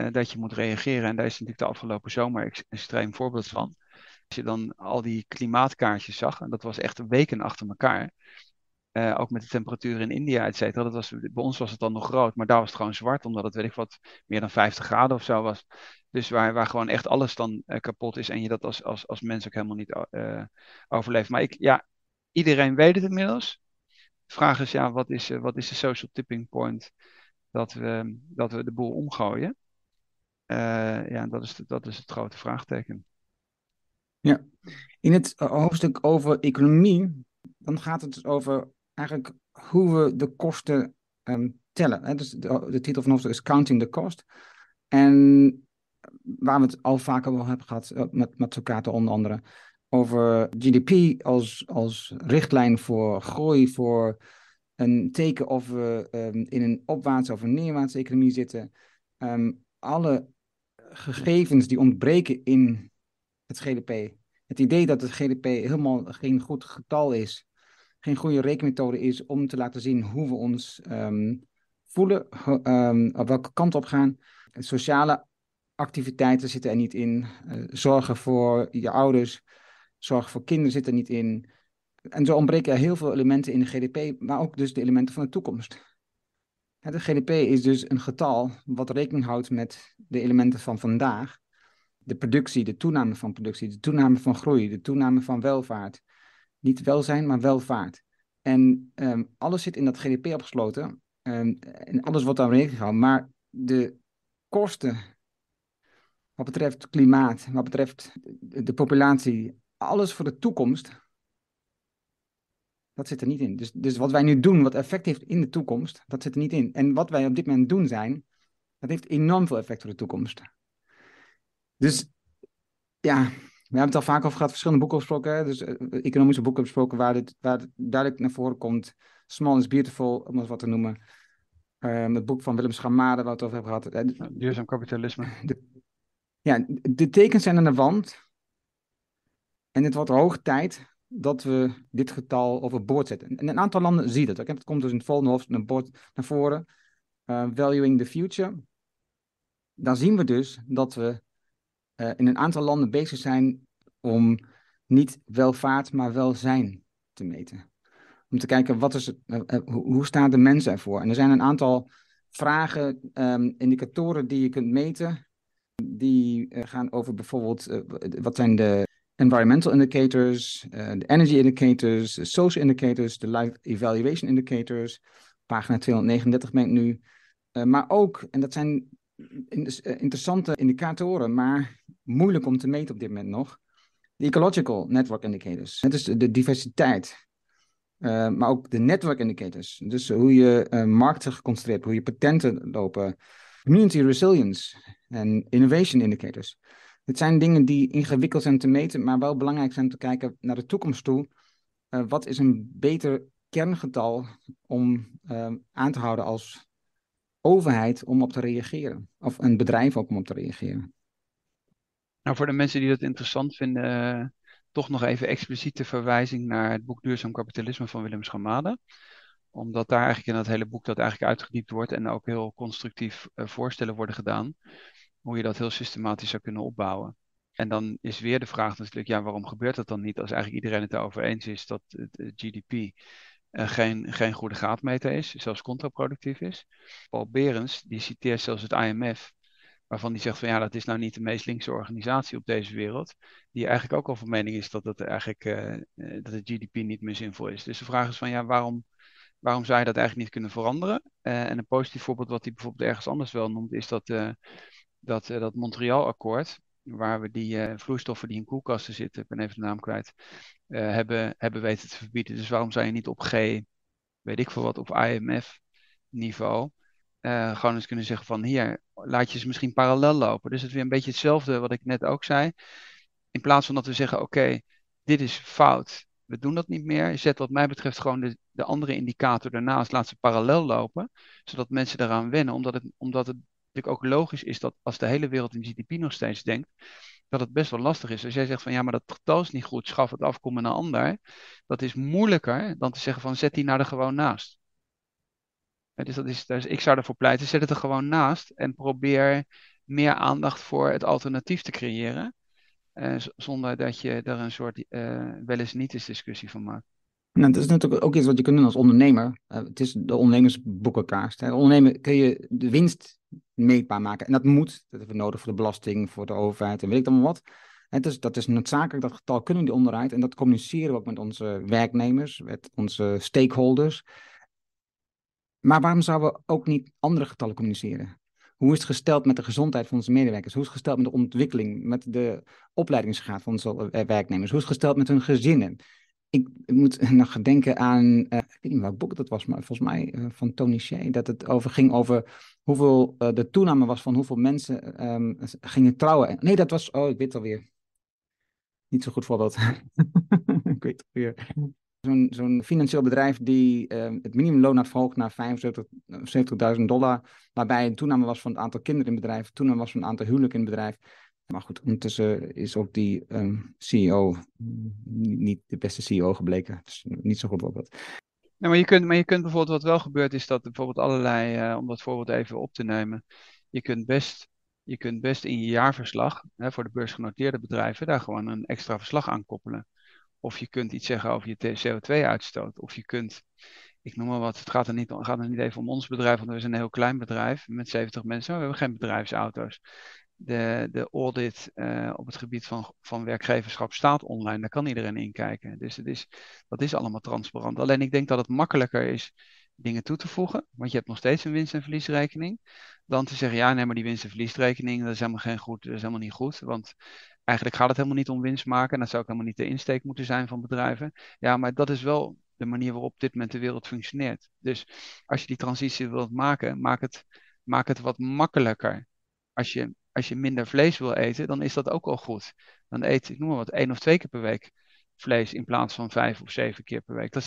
dat je moet reageren. En daar is natuurlijk de afgelopen zomer een extreem voorbeeld van. Als je dan al die klimaatkaartjes zag, en dat was echt weken achter elkaar. Ook met de temperatuur in India, et cetera. Bij ons was het dan nog rood, maar daar was het gewoon zwart, omdat het, weet ik wat, meer dan 50 graden of zo was. Dus waar gewoon echt alles dan kapot is en je dat als mens ook helemaal niet overleeft. Maar iedereen weet het inmiddels. De vraag is, wat is de social tipping point dat we de boel omgooien? Dat is het grote vraagteken. Ja, in het hoofdstuk over economie, dan gaat het dus over eigenlijk hoe we de kosten tellen. Hè? Dus de titel van het hoofdstuk is Counting the Cost. En waar we het al vaker over hebben gehad, met Matsukato onder andere, over GDP als richtlijn voor groei, voor een teken of we in een opwaartse of een neerwaartse economie zitten. Alle gegevens die ontbreken in het GDP. Het idee dat het GDP helemaal geen goed getal is, geen goede rekenmethode is om te laten zien hoe we ons voelen, op welke kant op gaan. Sociale activiteiten zitten er niet in. Zorgen voor je ouders, zorgen voor kinderen zitten er niet in. En zo ontbreken er heel veel elementen in de GDP, maar ook dus de elementen van de toekomst. De GDP is dus een getal wat rekening houdt met de elementen van vandaag. De productie, de toename van productie, de toename van groei, de toename van welvaart. Niet welzijn, maar welvaart. En alles zit in dat GDP opgesloten. En alles wordt dan rekening gehouden. Maar de kosten, wat betreft klimaat, wat betreft de populatie, alles voor de toekomst, dat zit er niet in. Dus wat wij nu doen, wat effect heeft in de toekomst, dat zit er niet in. En wat wij op dit moment doen zijn, dat heeft enorm veel effect voor de toekomst. Dus ja, we hebben het al vaak over gehad, verschillende boeken besproken. Hè? Dus economische boeken besproken waar het duidelijk naar voren komt. Small is Beautiful, om het wat te noemen. Het boek van Willem Schamade, waar we het over hebben gehad. Duurzaam kapitalisme. De tekens zijn aan de wand. En het wordt hoog tijd dat we dit getal overboord zetten. En een aantal landen zien het. Het komt dus in het volgende hoofdstuk naar voren. Valuing the Future. Dan zien we dus dat we in een aantal landen bezig zijn om niet welvaart, maar welzijn te meten. Om te kijken, hoe staan de mensen ervoor? En er zijn een aantal vragen, indicatoren die je kunt meten. Die gaan over bijvoorbeeld, wat zijn de environmental indicators, de energy indicators, de social indicators, de life evaluation indicators. Pagina 239 ben ik nu. Maar ook, en dat zijn interessante indicatoren, maar moeilijk om te meten op dit moment nog. De ecological network indicators. Het is de diversiteit. Maar ook de network indicators. Dus hoe je markten geconcentreerd, hoe je patenten lopen. Community resilience en innovation indicators. Dit zijn dingen die ingewikkeld zijn te meten, maar wel belangrijk zijn te kijken naar de toekomst toe. Wat is een beter kerngetal om aan te houden als overheid om op te reageren? Of een bedrijf ook om op te reageren? Nou, voor de mensen die dat interessant vinden, toch nog even expliciete verwijzing naar het boek Duurzaam Kapitalisme van Willem Schamade. Omdat daar eigenlijk in dat hele boek dat eigenlijk uitgediept wordt en ook heel constructief voorstellen worden gedaan. Hoe je dat heel systematisch zou kunnen opbouwen. En dan is weer de vraag natuurlijk, waarom gebeurt dat dan niet als eigenlijk iedereen het erover eens is dat het GDP geen goede graadmeter is, zelfs contraproductief is. Paul Berens, die citeert zelfs het IMF, waarvan die zegt van dat is nou niet de meest linkse organisatie op deze wereld, die eigenlijk ook al van mening is dat het GDP niet meer zinvol is. Dus de vraag is van waarom zou je dat eigenlijk niet kunnen veranderen? En een positief voorbeeld wat hij bijvoorbeeld ergens anders wel noemt, is dat Montreal-akkoord, waar we die vloeistoffen die in koelkasten zitten, ik ben even de naam kwijt, hebben weten te verbieden. Dus waarom zou je niet op weet ik veel wat, op IMF-niveau gewoon eens kunnen zeggen van hier, laat je ze misschien parallel lopen. Dus het is weer een beetje hetzelfde wat ik net ook zei. In plaats van dat we zeggen, oké, dit is fout, we doen dat niet meer. Zet wat mij betreft gewoon de andere indicator daarnaast, laat ze parallel lopen, zodat mensen daaraan wennen. Omdat het natuurlijk ook logisch is dat als de hele wereld in GDP nog steeds denkt, dat het best wel lastig is. Als jij zegt van maar dat getal is niet goed, schaf het af, kom met een ander. Dat is moeilijker dan te zeggen van zet die nou er gewoon naast. Dus ik zou ervoor pleiten, zet het er gewoon naast en probeer meer aandacht voor het alternatief te creëren. Zonder dat je er een soort wel eens niet eens discussie van maakt. Nou, dat is natuurlijk ook iets wat je kunt doen als ondernemer. Het is de ondernemersboekenkaart. Hè. Ondernemer kun je de winst meetbaar maken. En dat moet. Dat hebben we nodig voor de belasting, voor de overheid en weet ik dan wat. Dat is noodzakelijk. Dat getal kunnen we die onderuit. En dat communiceren we ook met onze werknemers, met onze stakeholders. Maar waarom zouden we ook niet andere getallen communiceren? Hoe is het gesteld met de gezondheid van onze medewerkers? Hoe is het gesteld met de ontwikkeling, met de opleidingsgraad van onze werknemers? Hoe is het gesteld met hun gezinnen? Ik moet nog denken aan, ik weet niet welk boek dat was, maar volgens mij van Tony Hsieh, dat het ging over hoeveel de toename was van hoeveel mensen gingen trouwen. Nee, dat was, ik weet het alweer. Niet zo goed voorbeeld. Ik weet het alweer. Zo'n financieel bedrijf die het minimumloon had verhoogd naar $75.000, waarbij een toename was van het aantal kinderen in het bedrijf, toename was van het aantal huwelijken in het bedrijf. Maar goed, ondertussen is ook die CEO niet de beste CEO gebleken. Dus niet zo goed voorbeeld. Ja, maar je kunt bijvoorbeeld, wat wel gebeurt, is dat bijvoorbeeld allerlei, om dat voorbeeld even op te nemen, je kunt best in je jaarverslag, voor de beursgenoteerde bedrijven, daar gewoon een extra verslag aan koppelen. Of je kunt iets zeggen over je CO2-uitstoot. Of je kunt, ik noem maar wat, het gaat er niet even om ons bedrijf, want we zijn een heel klein bedrijf met 70 mensen, maar we hebben geen bedrijfsauto's. De audit op het gebied van werkgeverschap staat online, daar kan iedereen in kijken. Dus dat is allemaal transparant. Alleen ik denk dat het makkelijker is dingen toe te voegen, want je hebt nog steeds een winst- en verliesrekening, dan te zeggen, ja, nee, maar die winst- en verliesrekening, dat is helemaal niet goed, want eigenlijk gaat het helemaal niet om winst maken en dat zou ook helemaal niet de insteek moeten zijn van bedrijven. Ja, maar dat is wel de manier waarop op dit moment de wereld functioneert. Dus als je die transitie wilt maken, maak het wat makkelijker. Als je minder vlees wil eten, dan is dat ook al goed. Dan eet, ik noem maar wat, 1 of 2 keer per week vlees in plaats van 5 of 7 keer per week. Dat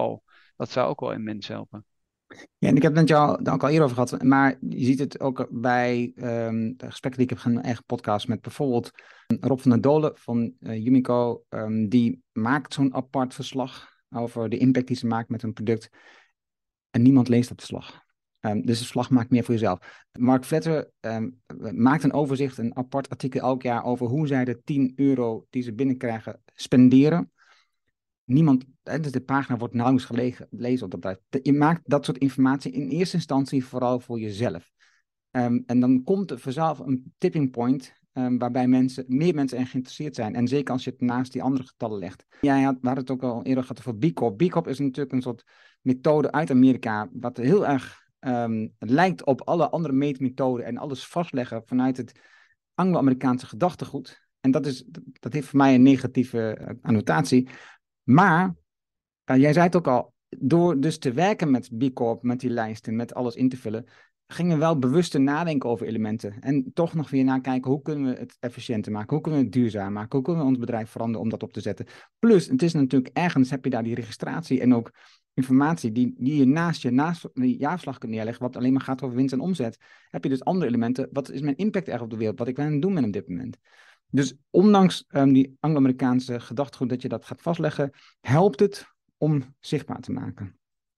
zou ook al immens helpen. Ja, en ik heb het met jou daar ook al eerder over gehad, maar je ziet het ook bij de gesprekken die ik heb eigen podcast met bijvoorbeeld Rob van der Dolen van Umico. Die maakt zo'n apart verslag over de impact die ze maakt met hun product. En niemand leest dat verslag. Dus het verslag maakt meer voor jezelf. Mark Vetter maakt een overzicht, een apart artikel elk jaar over hoe zij de €10 die ze binnenkrijgen spenderen. Niemand, dus de pagina wordt nauwelijks gelezen op dat bedrijf. Je maakt dat soort informatie in eerste instantie vooral voor jezelf. En dan komt er vanzelf een tipping point waarbij meer mensen erin geïnteresseerd zijn. En zeker als je het naast die andere getallen legt. We hadden het ook al eerder gehad over B Corp. B Corp is natuurlijk een soort methode uit Amerika, wat heel erg lijkt op alle andere meetmethoden en alles vastleggen vanuit het Anglo-Amerikaanse gedachtegoed. En dat heeft voor mij een negatieve annotatie. Maar, jij zei het ook al, door dus te werken met B Corp, met die lijsten, met alles in te vullen, gingen we wel bewuster nadenken over elementen. En toch nog weer nakijken, hoe kunnen we het efficiënter maken? Hoe kunnen we het duurzaam maken? Hoe kunnen we ons bedrijf veranderen om dat op te zetten? Plus, het is natuurlijk ergens, heb je daar die registratie en ook informatie die je naast die jaarverslag kunt neerleggen, wat alleen maar gaat over winst en omzet. Heb je dus andere elementen. Wat is mijn impact echt op de wereld? Wat ik aan het doen ben op dit moment? Dus ondanks die Anglo-Amerikaanse gedachtegoed dat je dat gaat vastleggen, helpt het om zichtbaar te maken.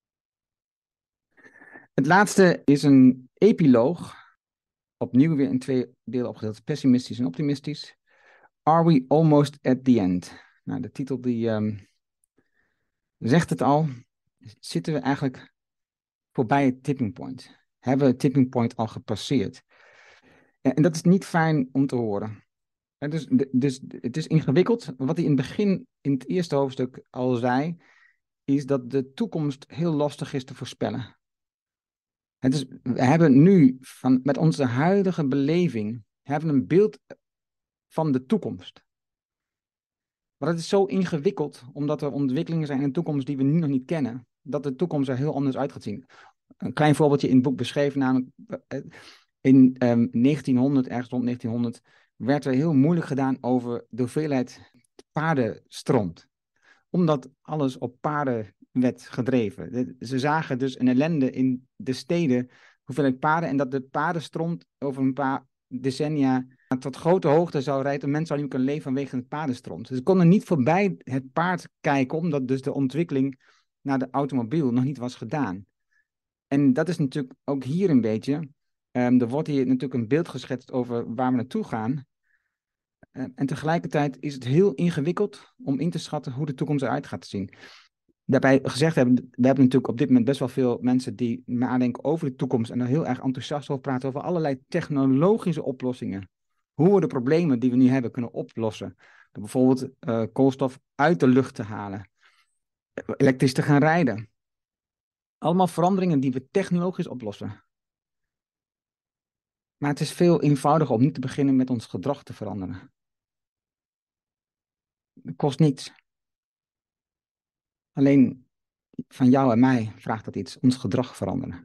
Het laatste is een epiloog. Opnieuw weer in 2 delen opgedeeld, pessimistisch en optimistisch. Are we almost at the end? Nou, de titel die zegt het al. Zitten we eigenlijk voorbij het tipping point? Hebben we het tipping point al gepasseerd? En dat is niet fijn om te horen. Dus het is ingewikkeld. Wat hij in het begin, in het eerste hoofdstuk al zei, is dat de toekomst heel lastig is te voorspellen. We hebben nu, met onze huidige beleving, een beeld van de toekomst. Maar dat is zo ingewikkeld, omdat er ontwikkelingen zijn in de toekomst die we nu nog niet kennen, dat de toekomst er heel anders uit gaat zien. Een klein voorbeeldje in het boek beschreven, namelijk in 1900, ergens rond 1900, werd er heel moeilijk gedaan over de hoeveelheid paardenstront. Omdat alles op paarden werd gedreven. Ze zagen dus een ellende in de steden, hoeveelheid paarden, en dat de paardenstront over een paar decennia tot grote hoogte zou rijden. Mensen zouden niet kunnen leven vanwege het paardenstront. Dus ze konden niet voorbij het paard kijken, omdat dus de ontwikkeling naar de automobiel nog niet was gedaan. En dat is natuurlijk ook hier een beetje. Er wordt hier natuurlijk een beeld geschetst over waar we naartoe gaan. En tegelijkertijd is het heel ingewikkeld om in te schatten hoe de toekomst eruit gaat zien. Daarbij gezegd hebben, we hebben natuurlijk op dit moment best wel veel mensen die nadenken over de toekomst en er heel erg enthousiast over praten over allerlei technologische oplossingen. Hoe we de problemen die we nu hebben kunnen oplossen. Door bijvoorbeeld koolstof uit de lucht te halen. Elektrisch te gaan rijden. Allemaal veranderingen die we technologisch oplossen. Maar het is veel eenvoudiger om niet te beginnen met ons gedrag te veranderen. Het kost niets. Alleen van jou en mij vraagt dat iets, ons gedrag veranderen.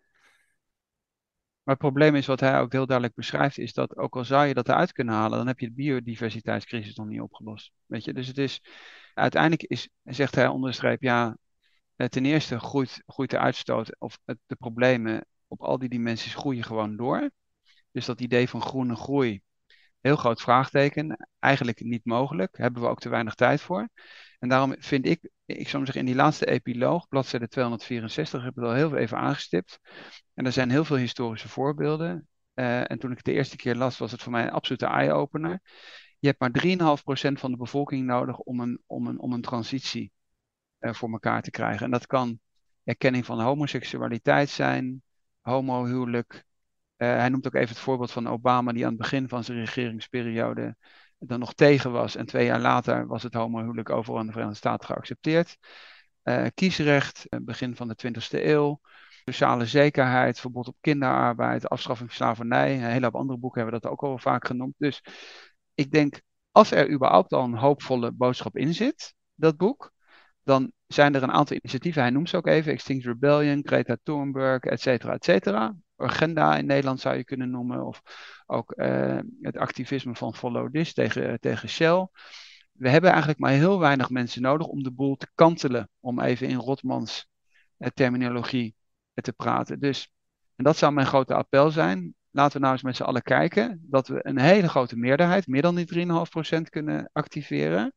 Maar het probleem is, wat hij ook heel duidelijk beschrijft, is dat ook al zou je dat eruit kunnen halen, dan heb je de biodiversiteitscrisis nog niet opgelost. Weet je? Dus het is, uiteindelijk is, zegt hij onder de streep, ja, ten eerste groeit de uitstoot of de problemen op al die dimensies groeien gewoon door. Dus dat idee van groene groei, heel groot vraagteken, eigenlijk niet mogelijk, hebben we ook te weinig tijd voor. En daarom vind ik zou zeggen in die laatste epiloog, bladzijde 264, heb ik het al heel even aangestipt. En er zijn heel veel historische voorbeelden. En toen ik het de eerste keer las, was het voor mij een absolute eye-opener. Je hebt maar 3,5% van de bevolking nodig om een transitie voor elkaar te krijgen. En dat kan erkenning van homoseksualiteit zijn, homohuwelijk. Hij noemt ook even het voorbeeld van Obama, die aan het begin van zijn regeringsperiode dan nog tegen was. En 2 jaar later was het homohuwelijk overal in de Verenigde Staten geaccepteerd. Kiesrecht, begin van de 20e eeuw. Sociale zekerheid, verbod op kinderarbeid, afschaffing van slavernij. Een hele hoop andere boeken hebben dat ook al vaak genoemd. Dus ik denk, als er überhaupt al een hoopvolle boodschap in zit, dat boek, dan zijn er een aantal initiatieven. Hij noemt ze ook even, Extinction Rebellion, Greta Thunberg, et cetera, et cetera. Agenda in Nederland zou je kunnen noemen. Of ook het activisme van Follow This tegen Shell. We hebben eigenlijk maar heel weinig mensen nodig om de boel te kantelen. Om even in Rotmans terminologie te praten. Dus, en dat zou mijn grote appel zijn. Laten we nou eens met z'n allen kijken dat we een hele grote meerderheid, meer dan die 3,5% kunnen activeren.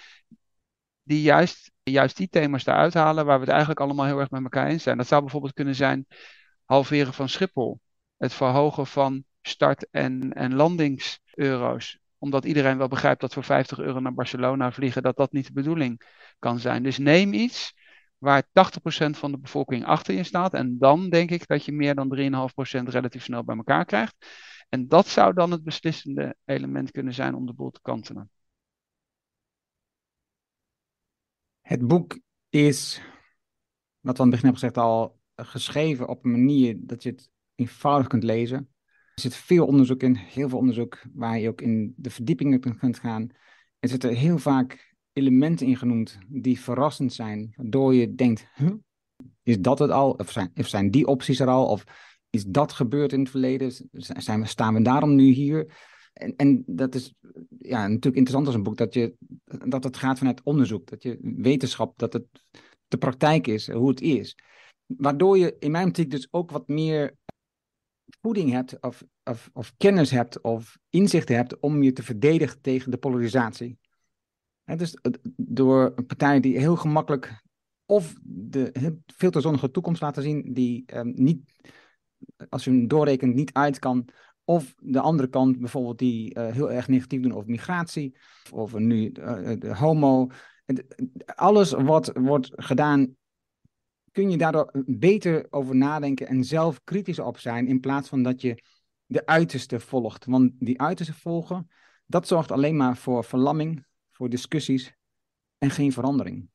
Die juist die thema's eruit halen waar we het eigenlijk allemaal heel erg met elkaar eens zijn. Dat zou bijvoorbeeld kunnen zijn halveren van Schiphol. Het verhogen van start- en landingseuro's. Omdat iedereen wel begrijpt dat voor €50 naar Barcelona vliegen, dat niet de bedoeling kan zijn. Dus neem iets waar 80% van de bevolking achter je staat. En dan denk ik dat je meer dan 3,5% relatief snel bij elkaar krijgt. En dat zou dan het beslissende element kunnen zijn om de boel te kantelen. Het boek is, wat we aan het begin hebben gezegd, al geschreven op een manier dat je het eenvoudig kunt lezen. Er zit veel onderzoek in, heel veel onderzoek waar je ook in de verdiepingen kunt gaan. Er zitten heel vaak elementen in genoemd die verrassend zijn, waardoor je denkt, is dat het al? Of zijn die opties er al? Of is dat gebeurd in het verleden? Staan we daarom nu hier? En dat is natuurlijk interessant als een boek, dat het gaat vanuit onderzoek, dat je wetenschap, dat het de praktijk is, hoe het is. Waardoor je in mijn optiek dus ook wat meer voeding hebt of kennis hebt of inzichten hebt om je te verdedigen tegen de polarisatie. Dus door een partij die heel gemakkelijk of de veel te zonnige toekomst laten zien, die niet, als je hem doorrekent, niet uit kan. Of de andere kant bijvoorbeeld die heel erg negatief doen over migratie. Of over nu de homo. Alles wat wordt gedaan, kun je daardoor beter over nadenken en zelf kritisch op zijn. In plaats van dat je de uiterste volgt. Want die uiterste volgen, dat zorgt alleen maar voor verlamming, voor discussies en geen verandering.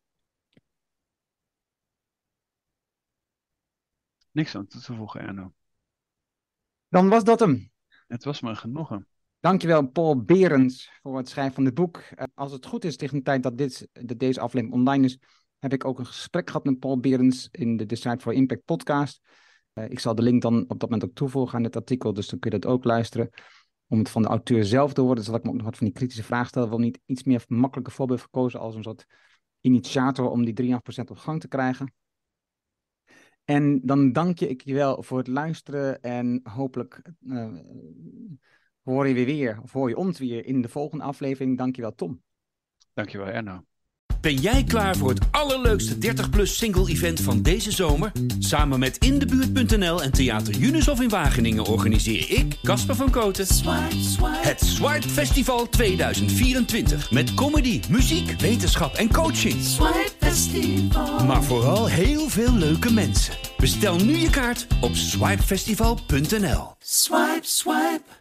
Niks aan toe te voegen, Erno. Dan was dat hem. Het was me een genoegen. Dankjewel Paul Berends voor het schrijven van dit boek. Als het goed is tegen de tijd dat deze aflevering online is, heb ik ook een gesprek gehad met Paul Berends in de Decide for Impact podcast. Ik zal de link dan op dat moment ook toevoegen aan dit artikel, dus dan kun je dat ook luisteren. Om het van de auteur zelf te horen, zal ik me ook nog wat van die kritische vragen stellen. Ik wil niet iets meer makkelijke voorbeeld gekozen als een soort initiator om die 3,5% op gang te krijgen. En dan dank ik je wel voor het luisteren en hopelijk hoor je ons weer in de volgende aflevering. Dankjewel, Tom. Dankjewel, Erno. Ben jij klaar voor het allerleukste 30-plus single-event van deze zomer? Samen met Indebuurt.nl en Theater Junushof in Wageningen organiseer ik, Casper van Kooten, het Swipe Festival 2024. Met comedy, muziek, wetenschap en coaching. Swipe Festival. Maar vooral heel veel leuke mensen. Bestel nu je kaart op swipefestival.nl. Swipe, swipe.